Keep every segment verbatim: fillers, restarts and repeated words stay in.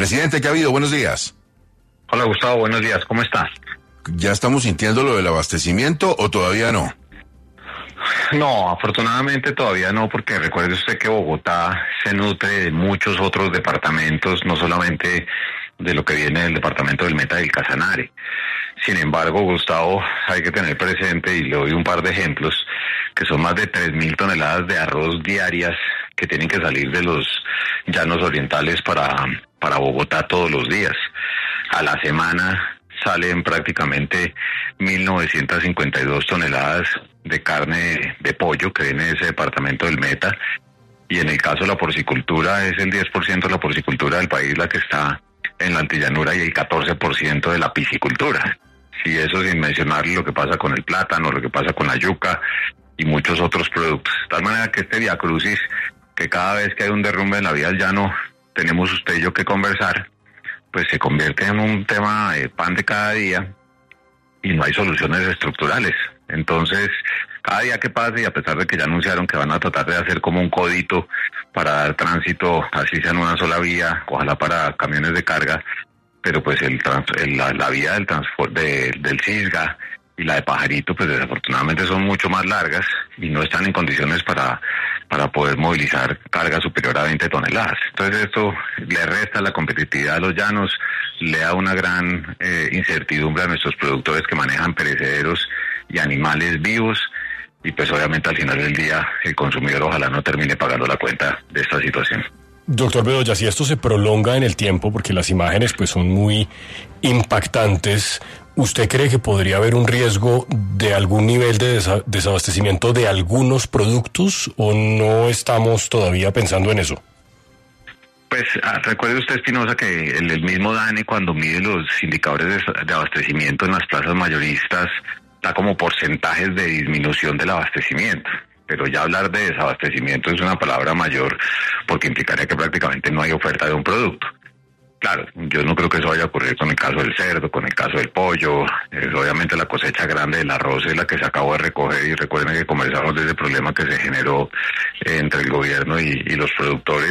Presidente, ¿qué ha habido? Buenos días. Hola Gustavo, buenos días, ¿cómo estás? ¿Ya estamos sintiendo lo del abastecimiento o todavía no? No, afortunadamente todavía no, porque recuerde usted que Bogotá se nutre de muchos otros departamentos, no solamente de lo que viene del departamento del Meta y del Casanare. Sin embargo, Gustavo, hay que tener presente, y le doy un par de ejemplos, que son más de tres mil toneladas de arroz diarias que tienen que salir de los llanos orientales para, para Bogotá todos los días. A la semana salen prácticamente mil novecientas cincuenta y dos toneladas de carne de pollo que viene de ese departamento del Meta, y en el caso de la porcicultura es el diez por ciento de la porcicultura del país la que está en la antillanura y el catorce por ciento de la piscicultura. Y eso sin mencionar lo que pasa con el plátano, lo que pasa con la yuca y muchos otros productos. De tal manera que este viacrucis, que cada vez que hay un derrumbe en la vía del llano tenemos usted y yo que conversar, pues se convierte en un tema de pan de cada día y no hay soluciones estructurales. Entonces, cada día que pase, y a pesar de que ya anunciaron que van a tratar de hacer como un codito para dar tránsito, así sea en una sola vía, ojalá para camiones de carga, pero pues el, trans, el la, la vía del transporte de, del Cisga y la de Pajarito, pues desafortunadamente son mucho más largas y no están en condiciones para, para poder movilizar carga superior a veinte toneladas. Entonces esto le resta la competitividad a los llanos, le da una gran eh, incertidumbre a nuestros productores que manejan perecederos y animales vivos, y pues obviamente al final del día el consumidor ojalá no termine pagando la cuenta de esta situación. Doctor Bedoya, si esto se prolonga en el tiempo, porque las imágenes pues son muy impactantes, ¿usted cree que podría haber un riesgo de algún nivel de desa- desabastecimiento de algunos productos, o no estamos todavía pensando en eso? Pues ah, recuerde usted, Espinosa, que el, el mismo DANE, cuando mide los indicadores de, de abastecimiento en las plazas mayoristas, da como porcentajes de disminución del abastecimiento. Pero ya hablar de desabastecimiento es una palabra mayor, porque implicaría que prácticamente no hay oferta de un producto. Claro, yo no creo que eso vaya a ocurrir con el caso del cerdo, con el caso del pollo. Eh, obviamente la cosecha grande del arroz es la que se acabó de recoger, y recuerden que conversamos de ese problema que se generó eh, entre el gobierno y, y los productores,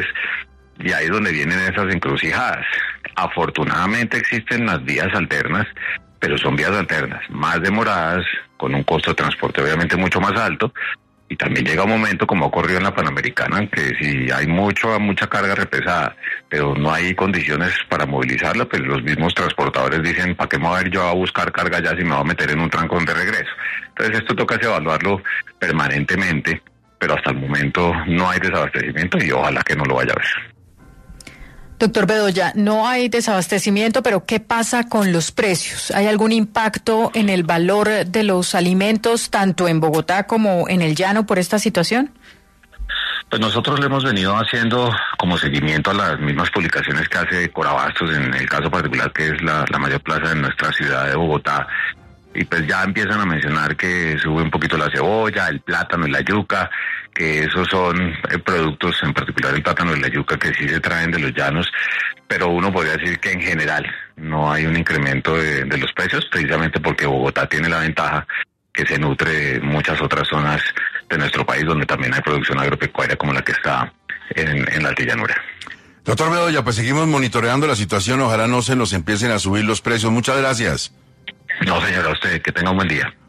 y ahí es donde vienen esas encrucijadas. Afortunadamente existen las vías alternas, pero son vías alternas más demoradas, con un costo de transporte obviamente mucho más alto. Y también llega un momento, como ha ocurrido en la Panamericana, que si hay mucho, mucha carga repesada, pero no hay condiciones para movilizarla, pues los mismos transportadores dicen, ¿para qué me voy a ir yo a buscar carga ya si me voy a meter en un trancón de regreso? Entonces esto toca evaluarlo permanentemente, pero hasta el momento no hay desabastecimiento y ojalá que no lo vaya a haber. Doctor Bedoya, no hay desabastecimiento, pero ¿qué pasa con los precios? ¿Hay algún impacto en el valor de los alimentos, tanto en Bogotá como en el llano, por esta situación? Pues nosotros le hemos venido haciendo como seguimiento a las mismas publicaciones que hace Corabastos, en el caso particular que es la, la mayor plaza de nuestra ciudad de Bogotá, y pues ya empiezan a mencionar que sube un poquito la cebolla, el plátano y la yuca, que esos son eh, productos, en particular el plátano y la yuca, que sí se traen de los llanos, pero uno podría decir que en general no hay un incremento de, de los precios, precisamente porque Bogotá tiene la ventaja que se nutre de muchas otras zonas de nuestro país donde también hay producción agropecuaria como la que está en, en la altillanura. Doctor Bedoya, pues seguimos monitoreando la situación, ojalá no se nos empiecen a subir los precios. Muchas gracias. No, señora, usted, que tenga un buen día.